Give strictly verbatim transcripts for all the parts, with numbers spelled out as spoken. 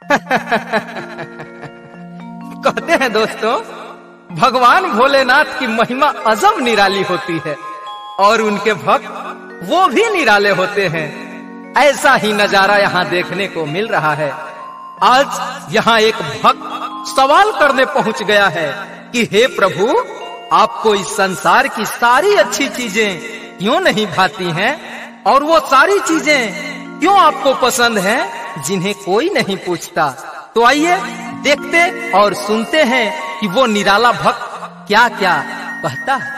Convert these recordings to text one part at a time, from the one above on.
कहते हैं दोस्तों, भगवान भोलेनाथ की महिमा अजब निराली होती है और उनके भक्त वो भी निराले होते हैं। ऐसा ही नजारा यहाँ देखने को मिल रहा है। आज यहाँ एक भक्त सवाल करने पहुंच गया है कि हे प्रभु, आपको इस संसार की सारी अच्छी चीजें क्यों नहीं भाती हैं और वो सारी चीजें क्यों आपको पसंद हैं जिन्हें कोई नहीं पूछता। तो आइए देखते और सुनते हैं कि वो निराला भक्त क्या क्या कहता है।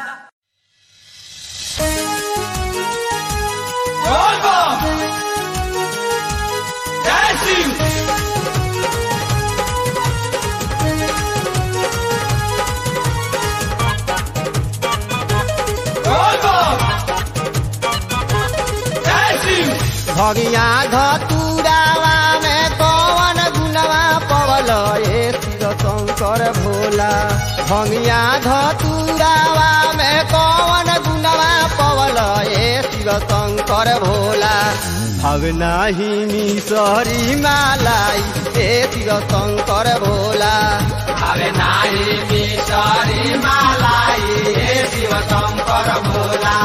भगिया धतुरावा में कौन गुनवा पवल ए शिव शंकर भोला। भगिया धतुरावा में कौन गुनवा पवल ए शिव शंकर भोला। भगना ही मिसरी मालाई ए शिव शंकर भोला। भगना ही मिसरी मालाई ए शिव शंकर भोला।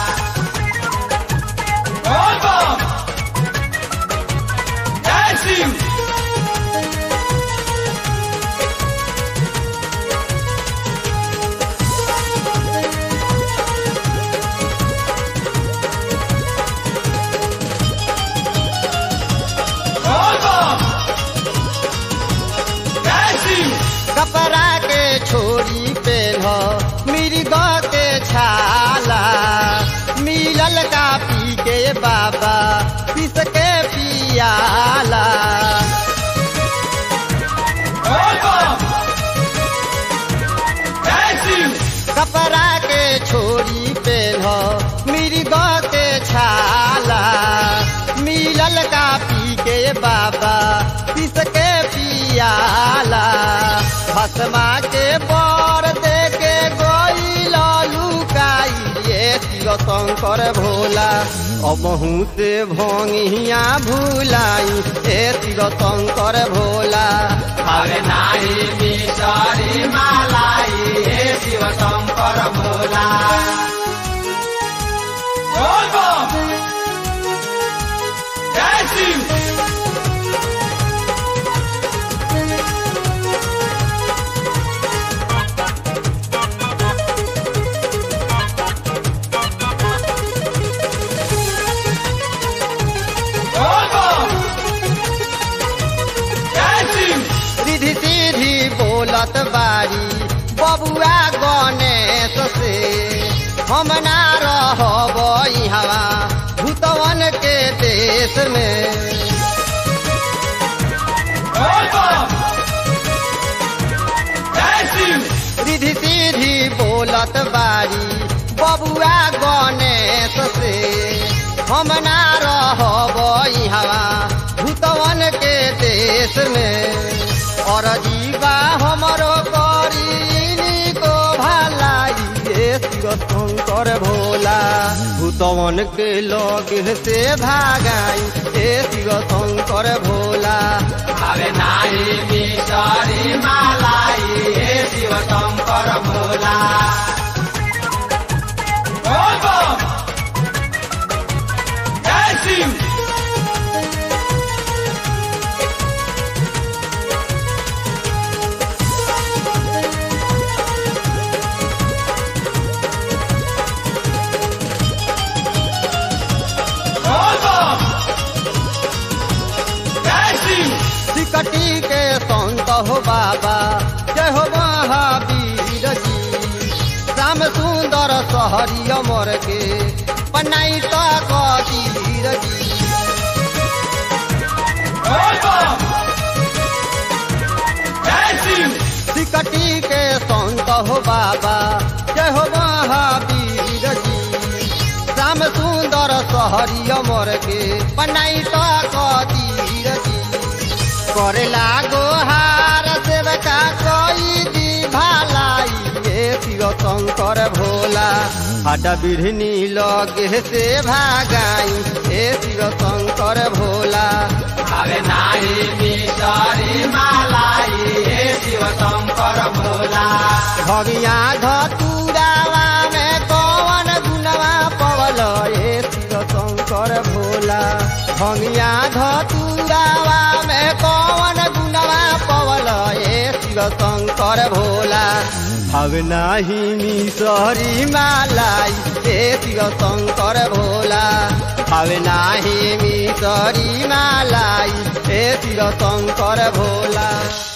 कपड़ा के छोरी पेन्ह मृग के छाला। मिलल का पी के बाबा पिस के पियाला। कपड़ा के छोरी पेन्ह मृग के छाला। मिलल का पी के बाबा पिस के पियाला। भस्मा के बर दे के गोइल लुकाई ए शिव शंकर भोला। अबहू से भंगिया भुलाई ए शिव शंकर भोला। अरे नाही मिसरी मालाई ए शिव शंकर भोला। जय शिव। रिधि सीधी बोलत बारी बबुआ गणेश से। हम ना रहब इहवा भूतवन के देश में। रिधि सीधी बोलत बारी बबुआ गणेश से। हम ना रहब इहवा भूतवन के देश में। और जीवा हमरो करी को भलाई ए शिव शंकर भोला। भूतवन के लोग से भागाई ए शिव शंकर भोला। अरे नाही मिसरी मालाई ए शिव शंकर भोला। जय शिव। कटी के संत हो बाबा जय हो महावीर जी। श्याम सुंदर सहरी अमर के पनाई तो कदीर जी। कटी के संत हो बाबा जय हो महावीर जी। श्याम सुंदर सहरी अमर के पनाई तो कदीर जी। करे लागो हार सेवका कोई दी भलाई ए शिव शंकर भोला। हटा बिढ़नी लगे से भागाई ए शिव शंकर भोला। अरे नाही मिसरी भगिया धतुरावा में कौन गुनवा पवल ए शिव शंकर भोला भगिया धतुरावा में कौन गुनवा पवल ए शिव शंकर भोला भवनाही मिसरी मालाई ए शिव शंकर भोला भवनाही मिसरी मालाई ए शिव शंकर भोला।